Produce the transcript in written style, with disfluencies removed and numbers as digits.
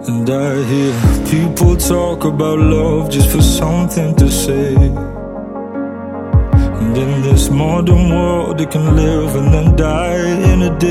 And I hear people talk about love just for something to say. And in this modern world, they can live and then die in a day.